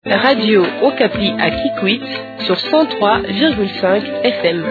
Radio Okapi à Kikwit sur 103,5 FM.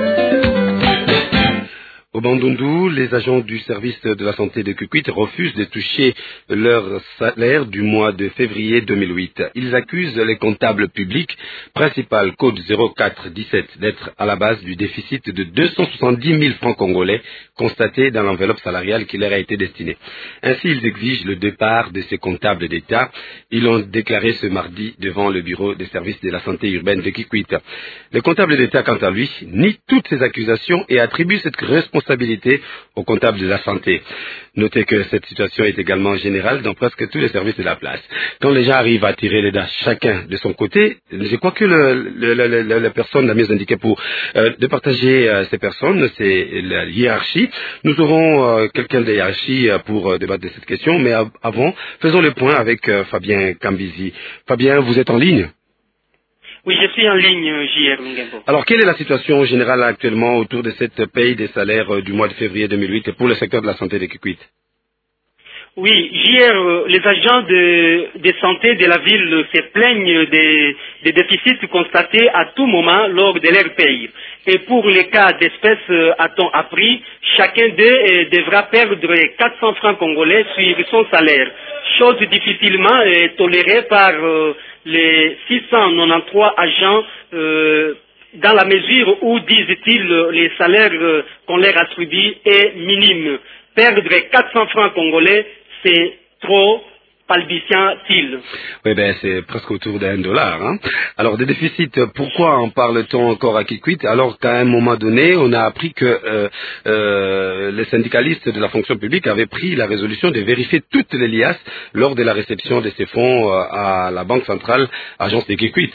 Au Bandundu, les agents du service de la santé de Kikwit refusent de toucher leur salaire du mois de février 2008. Ils accusent les comptables publics, principal code 0417, d'être à la base du déficit de 270 000 francs congolais constaté dans l'enveloppe salariale qui leur a été destinée. Ainsi, ils exigent le départ de ces comptables d'État. Ils l'ont déclaré ce mardi devant le bureau des services de la santé urbaine de Kikwit. Le comptable d'État, quant à lui, nie toutes ces accusations et attribue cette responsabilité au comptable de la santé. Notez que cette situation est également générale dans presque tous les services de la place. Quand les gens arrivent à tirer les dents chacun de son côté, je crois que la personne la mieux indiquée pour de partager ces personnes, c'est la hiérarchie. Nous aurons quelqu'un de hiérarchie pour débattre de cette question, mais avant, faisons le point avec Fabien Kambizi. Fabien, vous êtes en ligne ? Oui, je suis en ligne, JR Lungembo. Alors, quelle est la situation générale actuellement autour de cette paye des salaires du mois de février 2008 pour le secteur de la santé de Kikwit? Oui, JR, les agents de santé de la ville se plaignent des déficits constatés à tout moment lors de leur paye. Et pour les cas d'espèces à temps appris, chacun d'eux devra perdre 400 francs congolais sur son salaire, chose difficilement tolérée par les 693 agents dans la mesure où, disent-ils, les salaires qu'on leur attribue est minime. Perdre 400 francs congolais, c'est trop, balbutiant-il. Oui, c'est presque autour d'$1. Hein. Alors, des déficits, pourquoi en parle-t-on encore à Kikwit alors qu'à un moment donné, on a appris que les syndicalistes de la fonction publique avaient pris la résolution de vérifier toutes les liasses lors de la réception de ces fonds à la Banque centrale, agence de Kikwit.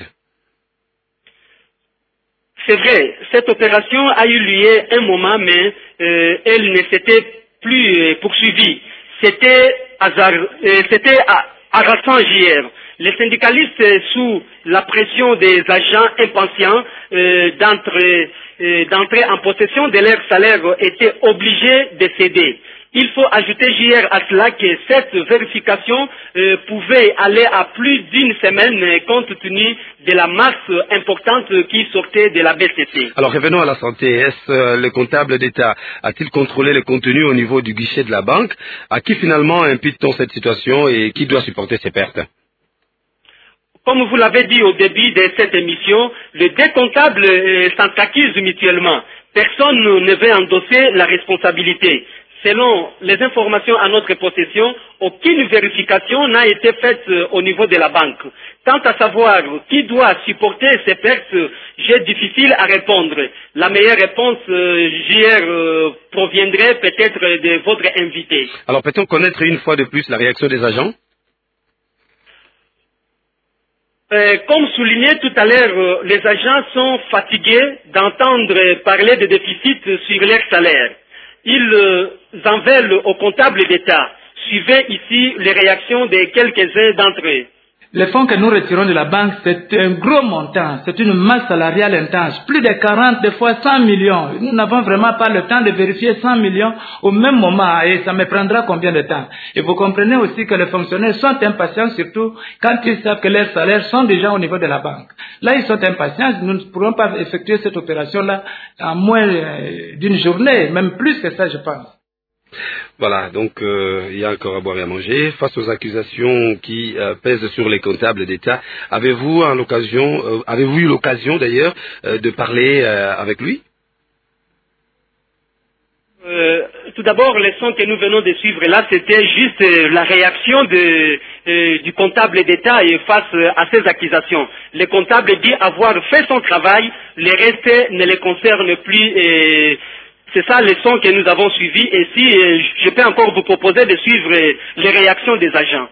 C'est vrai, cette opération a eu lieu un moment, mais elle ne s'était plus poursuivie. C'était harassant JR. Les syndicalistes, sous la pression des agents impatients d'entrer en possession de leur salaire, étaient obligés de céder. Il faut ajouter JR à cela que cette vérification pouvait aller à plus d'une semaine compte tenu de la masse importante qui sortait de la BCC. Alors revenons à la santé. Est-ce le comptable d'État a-t-il contrôlé le contenu au niveau du guichet de la banque? À qui finalement impute-t-on cette situation et qui doit supporter ces pertes? Comme vous l'avez dit au début de cette émission, les deux comptables s'accusent mutuellement. Personne ne veut endosser la responsabilité. Selon les informations à notre possession, aucune vérification n'a été faite au niveau de la banque. Quant à savoir qui doit supporter ces pertes, j'ai difficile à répondre. La meilleure réponse, JR, proviendrait peut-être de votre invité. Alors peut-on connaître une fois de plus la réaction des agents? Comme souligné tout à l'heure, les agents sont fatigués d'entendre parler de déficit sur leur salaire. Ils en veulent au comptable d'État. Suivez ici les réactions de quelques-uns d'entre eux. Les fonds que nous retirons de la banque, c'est un gros montant, c'est une masse salariale intense, plus de 40, des fois 100 millions. Nous n'avons vraiment pas le temps de vérifier 100 millions au même moment et ça me prendra combien de temps? Et vous comprenez aussi que les fonctionnaires sont impatients, surtout quand ils savent que leurs salaires sont déjà au niveau de la banque. Là, ils sont impatients, nous ne pourrons pas effectuer cette opération-là en moins d'une journée, même plus que ça, je pense. Voilà, donc il y a encore à boire et à manger. Face aux accusations qui pèsent sur les comptables d'État, avez-vous eu l'occasion d'ailleurs de parler avec lui? Tout d'abord, les sons que nous venons de suivre là, c'était juste la réaction du comptable d'État face à ces accusations. Le comptable dit avoir fait son travail, le reste ne le concerne plus. C'est ça le son que nous avons suivi. Et si je peux encore vous proposer de suivre les réactions des agents.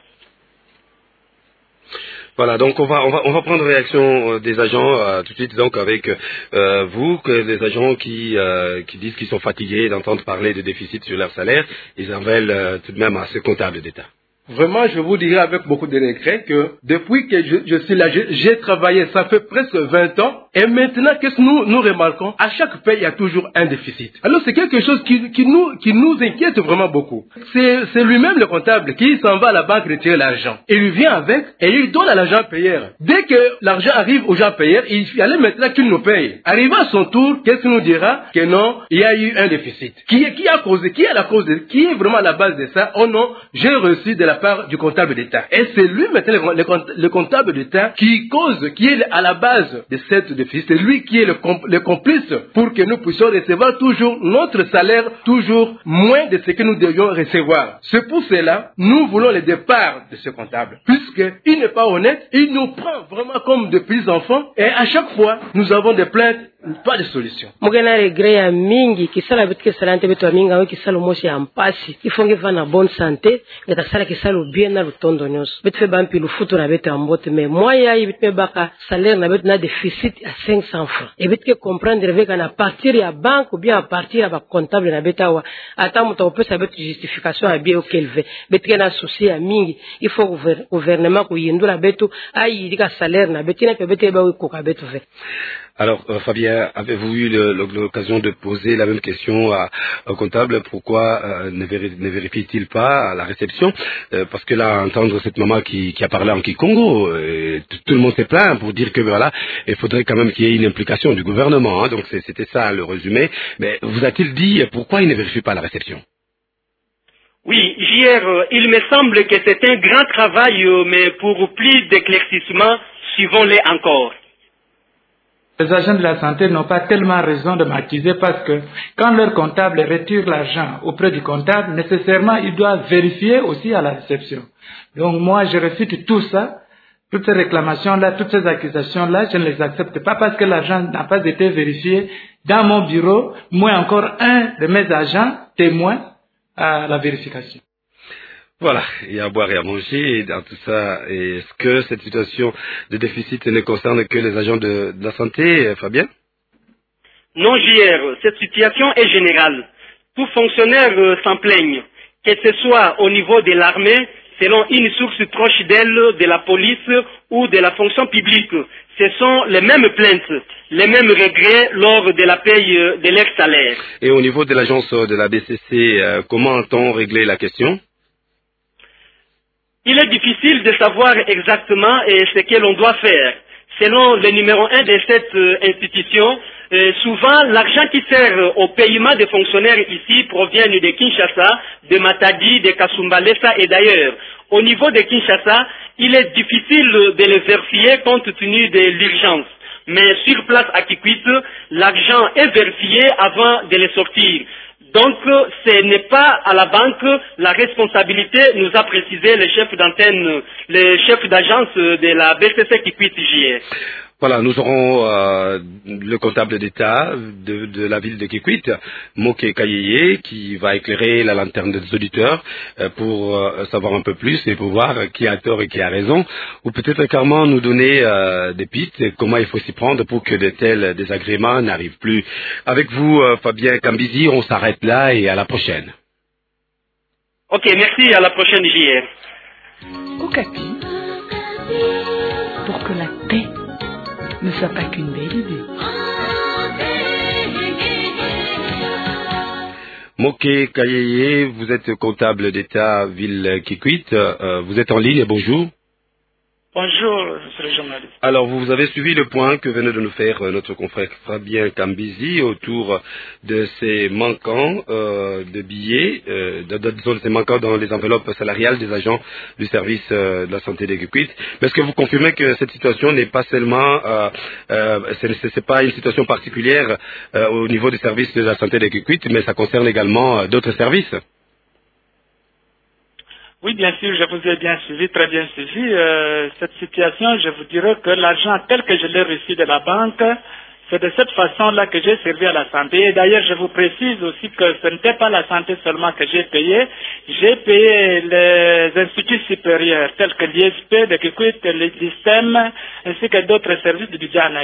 Voilà, donc on va prendre réaction des agents tout de suite, donc avec vous, que les agents qui disent qu'ils sont fatigués d'entendre parler de déficit sur leur salaire, ils en veulent tout de même à ce comptable d'État. Vraiment, je vous dirais avec beaucoup de regrets que depuis que je suis là, j'ai travaillé, ça fait presque 20 ans, et maintenant, qu'est-ce que nous remarquons? À chaque pays, il y a toujours un déficit. Alors, c'est quelque chose qui nous inquiète vraiment beaucoup. C'est lui-même, le comptable, qui s'en va à la banque retirer l'argent. Il lui vient avec, et il donne à l'agent payeur. Dès que l'argent arrive au agent payeur, il fallait maintenant qu'il nous paye. Arrivé à son tour, qu'est-ce qu'il nous dira? Que non, il y a eu un déficit. Qui est la cause qui est vraiment à la base de ça? Oh non, j'ai reçu de la part du comptable d'État. Et c'est lui maintenant, le comptable d'État, qui est à la base de cette déficit. C'est lui qui est le complice pour que nous puissions recevoir toujours notre salaire, toujours moins de ce que nous devions recevoir. C'est pour cela, nous voulons le départ de ce comptable. Puisqu'il n'est pas honnête, il nous prend vraiment comme de petits enfants. Et à chaque fois, nous avons des plaintes, pas de solution. Mugena regret ya mingi kisala bitke salante beto minga we kisalo moshi ampasi ifonge vana bonne santé ngata sala kisalo bien na lutondo nyos betfe bampi lu futu na beto ambote mais moya ibitme baka salaire na beto na déficit à 500 francs et bitke comprendre avec na partir ya banque ou bien à partir ya ba comptable na betawa ata muto pesa beto justification à bien auquel veut betke na souci ya mingi il faut gouvernement ko yindula beto ayi dika salaire na betina pe bete ba ko ka beto ve. Alors, Fabien, avez-vous eu l'occasion de poser la même question au comptable? Pourquoi ne vérifie-t-il pas à la réception? Parce que là, entendre cette maman qui a parlé en Kikongo, tout le monde s'est plaint pour dire que voilà, il faudrait quand même qu'il y ait une implication du gouvernement. Hein, donc c'était ça le résumé. Mais vous a-t-il dit pourquoi il ne vérifie pas à la réception? Oui, hier, il me semble que c'est un grand travail, mais pour plus d'éclaircissement, suivons-les encore. Les agents de la santé n'ont pas tellement raison de m'accuser parce que quand leur comptable retire l'argent auprès du comptable, nécessairement, il doit vérifier aussi à la réception. Donc moi, je refute tout ça. Toutes ces réclamations-là, toutes ces accusations-là, je ne les accepte pas parce que l'argent n'a pas été vérifié dans mon bureau. Moi, encore un de mes agents témoin à la vérification. Voilà, il y a à boire et à manger dans tout ça. Et est-ce que cette situation de déficit ne concerne que les agents de la santé, Fabien? Non, JR, cette situation est générale. Tout fonctionnaire s'en plaigne, que ce soit au niveau de l'armée, selon une source proche d'elle, de la police ou de la fonction publique. Ce sont les mêmes plaintes, les mêmes regrets lors de la paye de leur salaire. Et au niveau de l'agence de la BCC, comment entend régler la question? Il est difficile de savoir exactement ce que l'on doit faire. Selon le numéro 1 de cette institution, souvent l'argent qui sert au paiement des fonctionnaires ici provient de Kinshasa, de Matadi, de Kasumbalesa et d'ailleurs. Au niveau de Kinshasa, il est difficile de le vérifier compte tenu de l'urgence. Mais sur place à Kikwit, l'argent est vérifié avant de le sortir. Donc, ce n'est pas à la banque la responsabilité, nous a précisé le chef d'antenne, le chef d'agence de la BCC Kikwit JR. Voilà, nous aurons le comptable d'État de la ville de Kikwit, Moké Kayeye, qui va éclairer la lanterne des auditeurs pour savoir un peu plus et pour voir qui a tort et qui a raison, ou peut-être carrément nous donner des pistes, comment il faut s'y prendre pour que de tels désagréments n'arrivent plus. Avec vous, Fabien Kambizi, on s'arrête là et à la prochaine. Ok, merci, à la prochaine JR. Okapi, pour que la paix ne soit pas qu'une belle idée. Moké Kayeye, vous êtes comptable d'État ville Kikwit. Vous êtes en ligne, bonjour. Bonjour, monsieur le journaliste. Alors, vous avez suivi le point que venait de nous faire notre confrère Fabien Kambizi autour de ces manquants de billets, de ces manquants dans les enveloppes salariales des agents du service de la santé des Kikwit. Mais est-ce que vous confirmez que cette situation n'est pas seulement, c'est pas une situation particulière au niveau des services de la santé des Kikwit, mais ça concerne également d'autres services? Oui, bien sûr, je vous ai bien suivi, très bien suivi. Cette situation, je vous dirais que l'argent tel que je l'ai reçu de la banque, c'est de cette façon-là que j'ai servi à la santé. Et d'ailleurs, je vous précise aussi que ce n'était pas la santé seulement que j'ai payé les instituts supérieurs, tels que l'ISP, le Kikwit, le système, ainsi que d'autres services du budget annexe.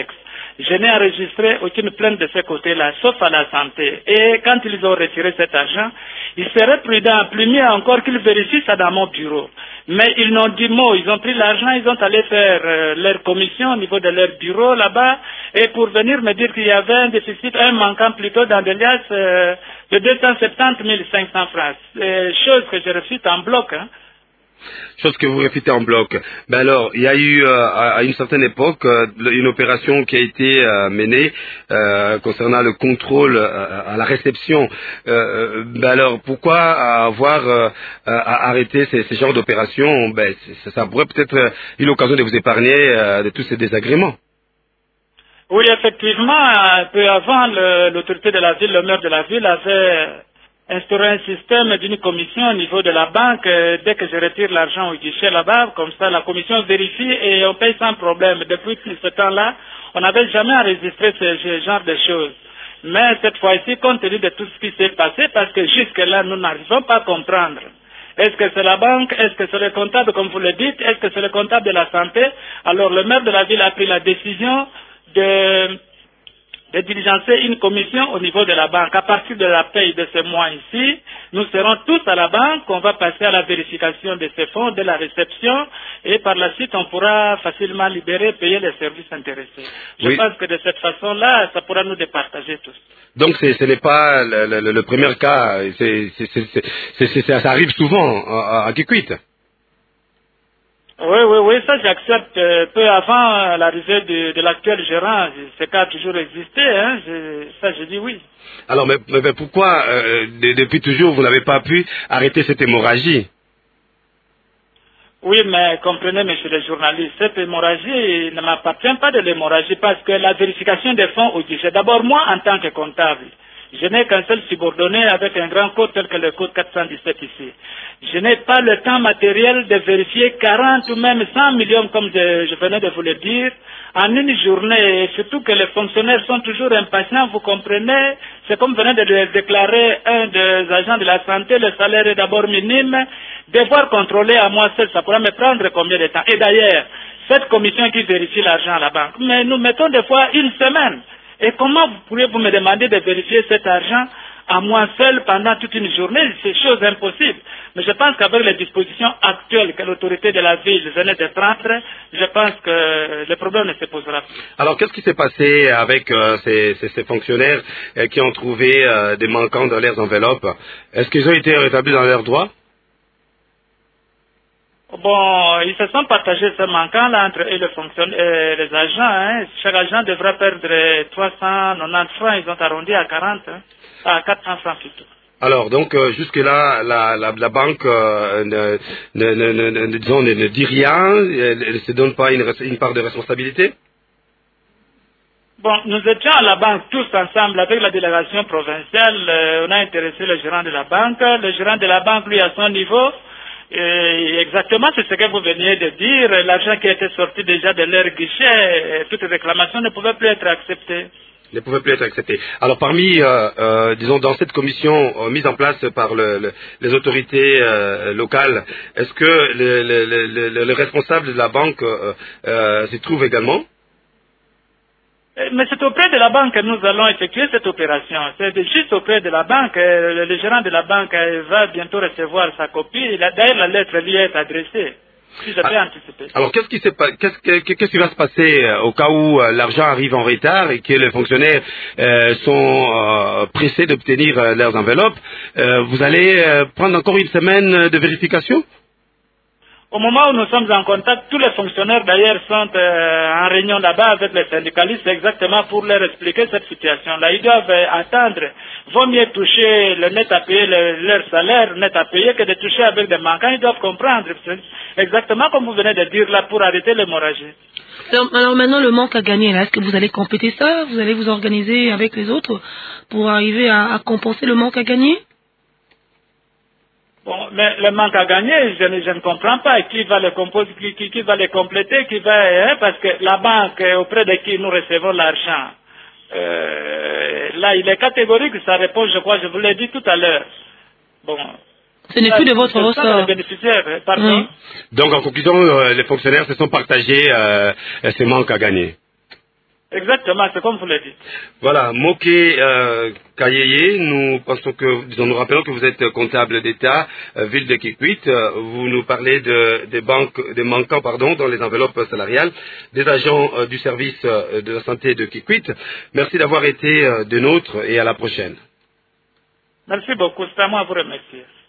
Je n'ai enregistré aucune plainte de ce côté-là, sauf à la santé. Et quand ils ont retiré cet argent, il serait prudent, plus mieux encore qu'ils vérifient ça dans mon bureau. Mais ils n'ont dit mot, ils ont pris l'argent, ils ont allé faire leur commission au niveau de leur bureau là-bas, et pour venir me dire qu'il y avait un déficit, un manquant plutôt dans des liasses de 270 500 francs. Chose que je refuse en bloc. Hein. Chose que vous réfutez en bloc. Ben alors, il y a eu à une certaine époque une opération qui a été menée concernant le contrôle à la réception. Ben alors, pourquoi avoir arrêté ces genres d'opérations? Ben, ça pourrait peut-être une occasion de vous épargner de tous ces désagréments. Oui, effectivement, peu avant, l'autorité de la ville, le maire de la ville avait instaurer un système d'une commission au niveau de la banque. Dès que je retire l'argent au guichet là-bas, comme ça la commission vérifie et on paye sans problème. Depuis ce temps-là, on n'avait jamais enregistré ce genre de choses. Mais cette fois-ci, compte tenu de tout ce qui s'est passé, parce que jusque-là, nous n'arrivons pas à comprendre. Est-ce que c'est la banque? Est-ce que c'est le comptable, comme vous le dites? Est-ce que c'est le comptable de la santé? Alors le maire de la ville a pris la décision de diligencer une commission au niveau de la banque. À partir de la paye de ce mois ici, nous serons tous à la banque, on va passer à la vérification de ces fonds, de la réception, et par la suite, on pourra facilement libérer, payer les services intéressés. Je pense que de cette façon-là, ça pourra nous départager tous. Donc, ce n'est pas le premier cas, ça arrive souvent à Kikwit. Oui, ça j'accepte. Peu avant l'arrivée de l'actuel gérant, ce cas a toujours existé, hein, ça je dis oui. Alors, mais pourquoi, depuis toujours, vous n'avez pas pu arrêter cette hémorragie? Oui, mais comprenez, monsieur le journaliste, cette hémorragie ne m'appartient pas de l'hémorragie parce que la vérification des fonds au guichet, d'abord moi en tant que comptable, je n'ai qu'un seul subordonné avec un grand code tel que le code 417 ici. Je n'ai pas le temps matériel de vérifier 40 ou même 100 millions, comme je venais de vous le dire, en une journée. Et surtout que les fonctionnaires sont toujours impatients, vous comprenez. C'est comme venait de le déclarer un des agents de la santé, le salaire est d'abord minime. Devoir contrôler à moi seul, ça pourrait me prendre combien de temps? Et d'ailleurs, cette commission qui vérifie l'argent à la banque, mais nous mettons des fois une semaine. Et comment pourriez-vous me demander de vérifier cet argent à moi seul pendant toute une journée? C'est chose impossible. Mais je pense qu'avec les dispositions actuelles que l'autorité de la ville venait de prendre, je pense que le problème ne se posera plus. Alors, qu'est-ce qui s'est passé avec ces fonctionnaires qui ont trouvé des manquants dans leurs enveloppes? Est-ce qu'ils ont été rétablis dans leurs droits? Bon, ils se sont partagés ce manquant-là entre eux et les agents. Hein. Chaque agent devra perdre 390 francs. Ils ont arrondi à 40, hein, à 400 francs plutôt. Alors, donc, jusque-là, la banque ne dit rien, elle ne se donne pas une part de responsabilité? Bon, nous étions à la banque tous ensemble avec la délégation provinciale. On a intéressé le gérant de la banque. Le gérant de la banque, lui, à son niveau, et exactement, c'est ce que vous veniez de dire. L'argent qui était sorti déjà de leur guichet, toute réclamation ne pouvait plus être acceptée. Ne pouvait plus être acceptée. Alors, parmi, disons, dans cette commission mise en place par les autorités locales, est-ce que le responsable de la banque s'y trouve également? Mais c'est auprès de la banque que nous allons effectuer cette opération. C'est juste auprès de la banque. Le gérant de la banque va bientôt recevoir sa copie. D'ailleurs, la lettre lui est adressée. Si j'avais anticipé. Alors, qu'est-ce qui va se passer au cas où l'argent arrive en retard et que les fonctionnaires sont pressés d'obtenir leurs enveloppes? Vous allez prendre encore une semaine de vérification? Au moment où nous sommes en contact, tous les fonctionnaires d'ailleurs sont en réunion là-bas avec les syndicalistes exactement pour leur expliquer cette situation-là. Ils doivent attendre. Vaut mieux toucher le net à payer, leur salaire net à payer que de toucher avec des manquants. Ils doivent comprendre. Exactement comme vous venez de dire là pour arrêter l'hémorragie. Alors maintenant, le manque à gagner, là, est-ce que vous allez compléter ça? Vous allez vous organiser avec les autres pour arriver à compenser le manque à gagner? Bon, mais le manque à gagner, je ne comprends pas qui va le composer, qui va le compléter, parce que la banque auprès de qui nous recevons l'argent, là il est catégorique, sa réponse, je crois, je vous l'ai dit tout à l'heure. Bon. Ce n'est plus de votre ressort. Pardon. Oui. Donc en conclusion, les fonctionnaires se sont partagés ces manques à gagner. Exactement, c'est comme vous le dites. Voilà, Moké Kayeye, nous rappelons que vous êtes comptable d'État, ville de Kikwit. Vous nous parlez des manquants dans les enveloppes salariales des agents du service de la santé de Kikwit. Merci d'avoir été des nôtres et à la prochaine. Merci beaucoup, c'est à moi de vous remercier.